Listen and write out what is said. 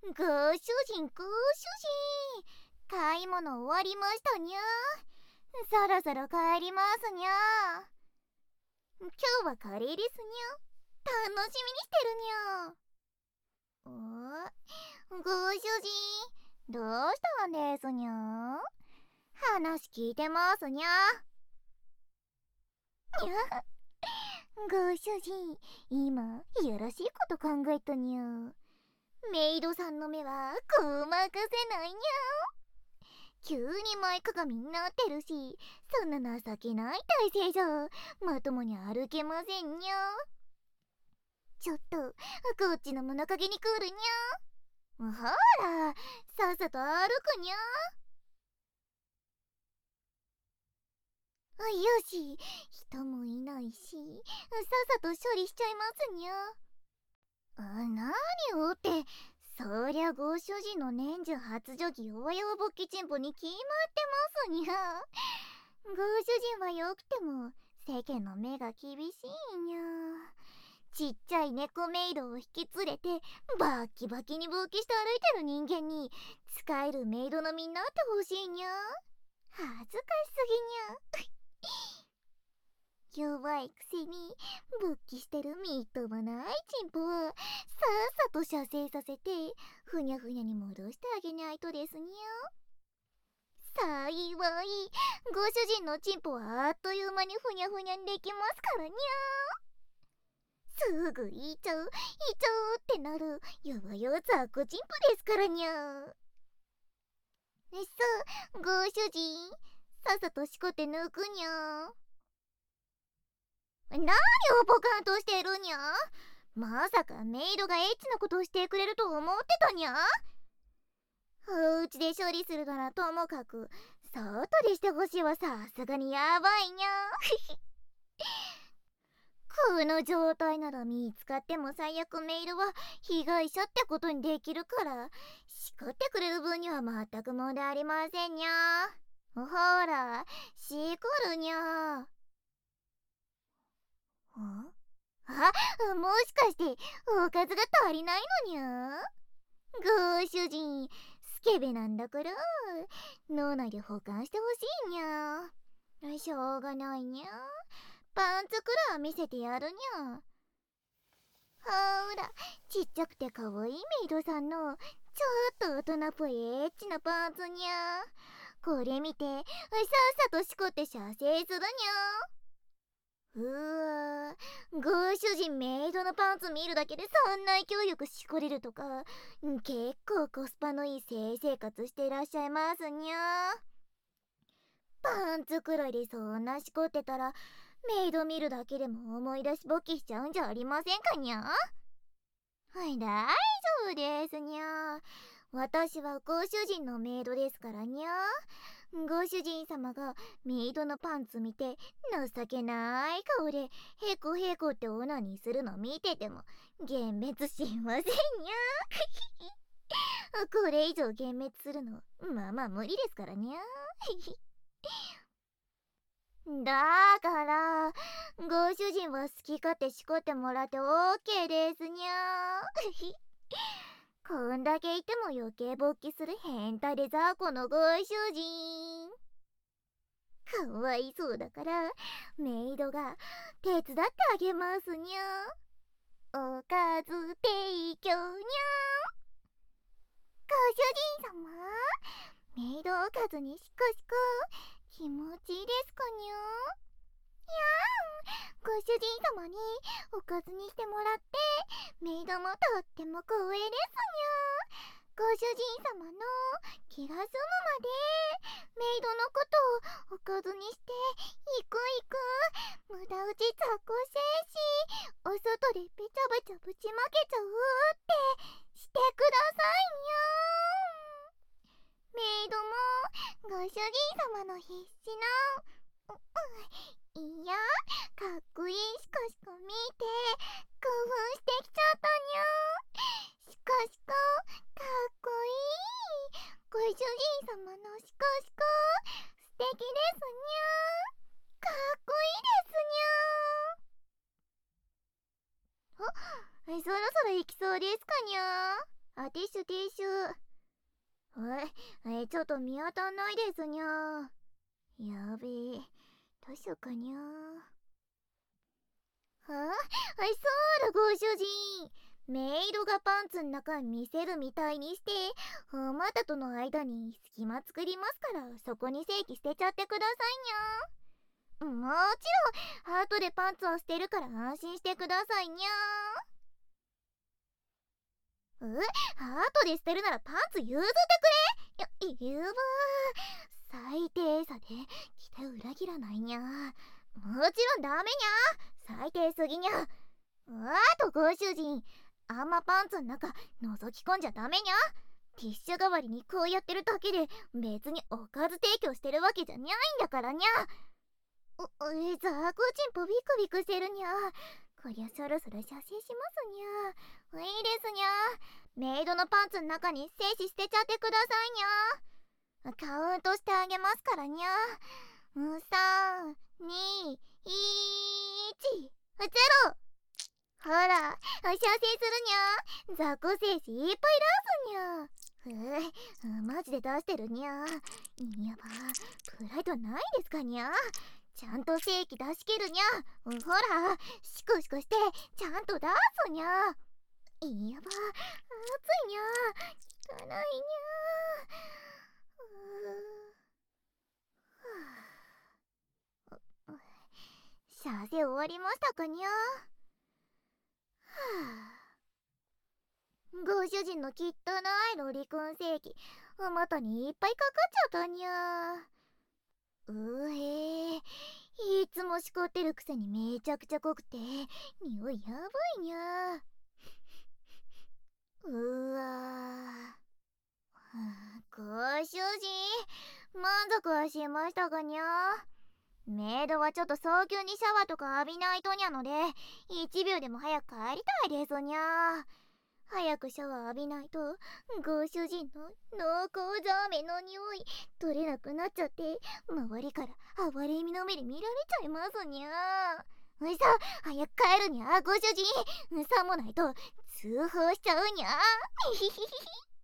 ご主人、買い物終わりましたにゃ。そろそろ帰りますにゃ。今日はカレーですにゃ。楽しみにしてるにゃ。ご主人、どうしたんですにゃ。話聞いてますにゃ。にゃ。ご主人、今、いやらしいこと考えたにゃ。メイドさんの目はごまかせないにゃ。急に前かがみになってるし、そんな情けない体勢じゃまともに歩けませんにゃ。ちょっとこっちの物陰に来るにゃ。ほら、さっさと歩くにゃ。よし、人もいないし、さっさと処理しちゃいますにゃ。何をって、そりゃご主人の年中発情期弱々ぼっきちんぽに決まってますにゃ。ご主人はよくても世間の目が厳しいにゃ。ちっちゃい猫メイドを引き連れてバッキバキに勃起して歩いてる人間に使えるメイドの身になってほしいにゃ。恥ずかしすぎにゃ。弱いくせに勃起してるみっともないチンポはさっさと射精させてふにゃふにゃに戻してあげないとですにゃ。幸いご主人のチンポはあっという間にふにゃふにゃにできますからにゃ。すぐいちゃうってなる弱々ザッコチンポですからにゃ。ご主人、さっさとしこって抜くにゃ。何をポカンとしてるにゃ。まさかメイドがエッチなことをしてくれると思ってたにゃ。おうちで処理するならともかく外でしてほしいはさすがにやばいにゃ。この状態なら見つかっても最悪メイドは被害者ってことにできるからしこってくれる分には全く問題ありませんにゃ。ほら、しこるにゃ。もしかしておかずが足りないのにゃ。ご主人スケベなんだから脳内で保管してほしいにゃ。しょうがないにゃ。パンツくらい見せてやるにゃ。ほら、ちっちゃくてかわいいメイドさんのちょっと大人っぽいエッチなパンツにゃ。これ見てさっさとしこって射精するにゃ。ご主人メイドのパンツ見るだけでそんな勢いよくしこれるとか結構コスパのいい性生活していらっしゃいますにゃ。パンツくらいでそんなしこってたらメイド見るだけでも思い出し勃起しちゃうんじゃありませんかにゃ。大丈夫ですにゃ。私はご主人のメイドですからにゃ。ご主人様がメイドのパンツ見て情けない顔でヘコヘコってオナニーするの見てても幻滅しませんにゃ。これ以上幻滅するのまあ無理ですからにゃ。だからご主人は好き勝手しこってもらって OK ですにゃ。こんだけいても余計勃起する変態で雑魚のご主人かわいそうだからメイドが手伝ってあげますにゃ。おかず提供にゃ。ご主人様、メイドおかずにしこしこ気持ちいいですかにゃ。ご主人様におかずにしてもらってメイドもとっても光栄ですにゃ。ご主人様の気が済むまでメイドのことをおかずにしていく無駄打ち雑魚精しお外でべちゃべちゃぶちまけちゃうってしてくださいにゃ。メイドもご主人様の必死ないやかっこいいしこしこ見て興奮してきちゃったにゃ。しこしこかっこいいご主人様のしこしこ素敵ですにゃ。かっこいいですにゃ。そろそろ行きそうですかにゃ。 ティッシュティッシュ。ちょっと見当たんないですにゃ。やべえ、どうしようかにゃ。そうだご主人。メイドがパンツの中見せるみたいにして、お股との間に隙間作りますから、そこに正規捨てちゃってくださいにゃ。もちろん、後でパンツを捨てるから安心してくださいにゃ。後で捨てるならパンツ譲ってくれ。言うわ。最低さで期待裏切らないにゃ。もちろんダメにゃ。最低すぎにゃ。あとご主人、あんまパンツの中覗き込んじゃダメにゃ。ティッシュ代わりにこうやってるだけで別におかず提供してるわけじゃにゃいんだからにゃ。ザーコチンポビクビクしてるにゃ。こりゃそろそろ射精しますにゃ。いいですにゃ。メイドのパンツの中に精子捨てちゃってくださいにゃ。カウントしてあげますからにゃ。3、2、1、0。ほら、射精するにゃ。雑魚精子いっぱい出すにゃ。マジで出してるにゃ。やば、プライドないですかにゃ。ちゃんと正規出し切るにゃ。ほら、シコシコしてちゃんと出すにゃ。やば、熱いにゃ。汚いにゃ。射精終わりましたかにゃ。ご主人の汚いロリコン正規、お股にいっぱいかかっちゃったにゃ。いつもしこってるくせにめちゃくちゃ濃くて匂いやばいにゃ。ご主人、満足はしましたかにゃ。メイドはちょっと早急にシャワーとか浴びないとにゃので1秒でも早く帰りたいですにゃ。早くシャワー浴びないとご主人の濃厚ザーメンの匂い取れなくなっちゃって周りから哀れみの目で見られちゃいますにゃ。早く帰るにゃご主人。さもないと通報しちゃうにゃ。